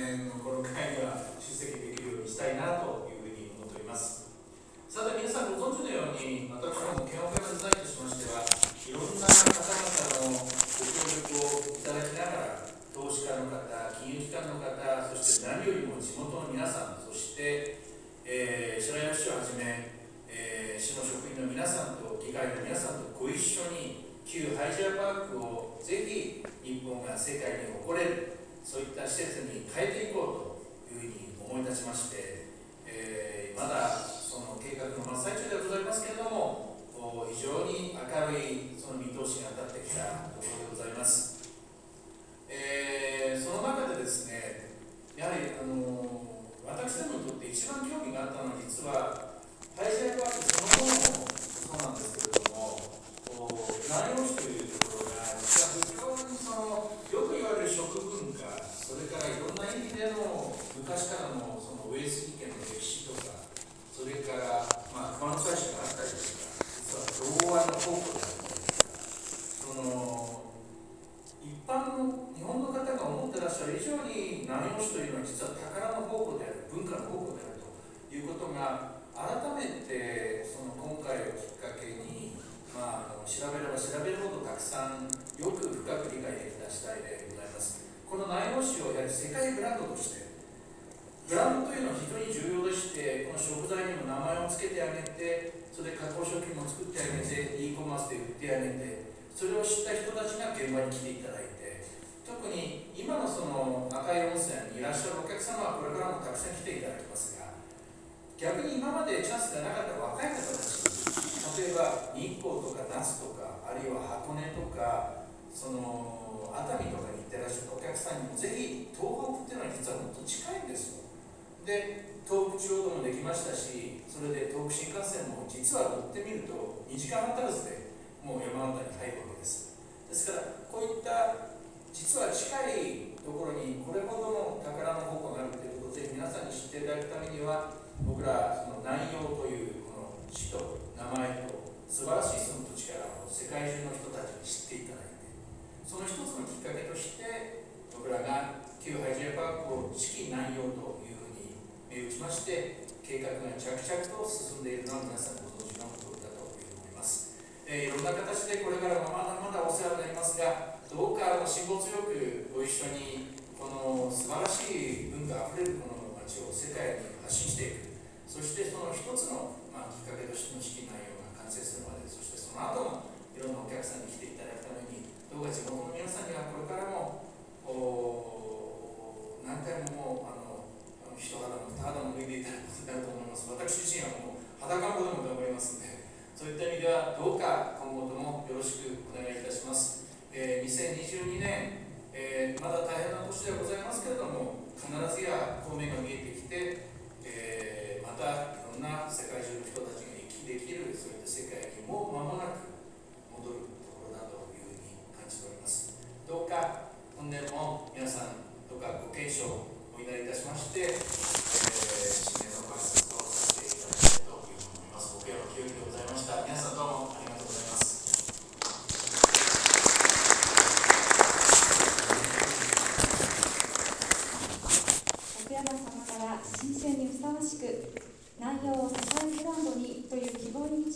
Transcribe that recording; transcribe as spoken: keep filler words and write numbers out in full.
年のこの会には出席できるようにしたいなというふうに思っております。さて皆さんご存知のように、私ども研究会のデザインとしましては、いろんな方々のご協力をいただきながら、投資家の方、金融機関の方、そして何よりも地元の皆さん、そして、えー、白岩市をはじめ、えー、市の職員の皆さんと議会の皆さんとご一緒に旧ハイジアパークをぜひ日本が世界に誇れる、そういった施設に変えていこうというふうに思い立ちまして、えー、まだその計画の真っ最中ではございますけれども、非常に明るいその見通しが立ってきたところでございます。えー、その中でですね、やはりあの私どもにとって一番興味があったのは、実はハイジアパークそのものもそうなんですけれども、南陽市というところが実は非常にそのよく言われる食文化、それからいろんな意味での昔からのその上杉家の歴史とか、それから、まあ、熊野大社があったりとか、実は童話の宝庫であったりとか、その一般の日本の方が思ってらっしゃる以上に南陽市というのは実は宝の宝庫である、文化の宝庫であるということが改めてその今回をきっかけに、まあ、あの調べれば調べるほどたくさんよく深く理解できた次第でございます。この南陽市をやはり世界ブランドとして、ブランドというのは非常に重要でして、この食材にも名前を付けてあげて、それで加工食品も作ってあげて、e コマースで売ってあげて、それを知った人たちが現場に来ていただいて、特に今のその赤い温泉にいらっしゃるお客様はこれからもたくさん来ていただきますが、逆に今までチャンスがなかった若い方たち、例えば日光とか那須とか、あるいは箱根とか、その熱海とかに行ってらっしゃるお客さんにもぜひ東北っていうのは実はもっと近いんですよ。で、東北地方でもできましたし、それで東北新幹線も実は乗ってみるとにじかんはん足らずでもう山形に入るわけです。ですからこういった実は近いところにこれほどの宝の宝庫があるということをぜひ皆さんに知っていただくためには、僕らその南陽というこの市と名前と素晴らしい住む土地からを世界中の人たちに知っていただいて、その一つのきっかけとして僕らが旧ハイジアパークを四季南陽というふうに銘打ちまして、計画が着々と進んでいるのは皆さんご存知のことだというふうに思います。えー、いろんな形でこれからもまだまだお世話になりますが、どうか辛抱強くご一緒にこの素晴らしい文化あふれるこの街を世界に発信していく、そしてその一つの、まあ、きっかけとしての四季内容が完成するまで、そしてその後もいろんなお客さんに来ていただくために、どうか地元の皆さんにはこれからも何回ももうあの一肌も二肌も脱いでいただくことになると思います。私自身はもう裸んぼでも頑張りますので、そういった意味ではどうか今後ともよろしくお願いいたします。えー、にせんにじゅうにねん、えー、まだ大変な年ではございますけれども、必ずや光明が見えてきて、えー、またいろんな世界中の人たちが生きできる、そういった世界にもう間もなく戻るところだというふうに感じております。どうか本年も皆さんどうかご健勝お祈りいたしまして、えー、新年のご挨拶とさせていただきたいというふうに思います。僕らの清木でございました。皆さんどうもありがとうございます。 奥山様から新春にふさわしく南陽を支えるブランドにという希望に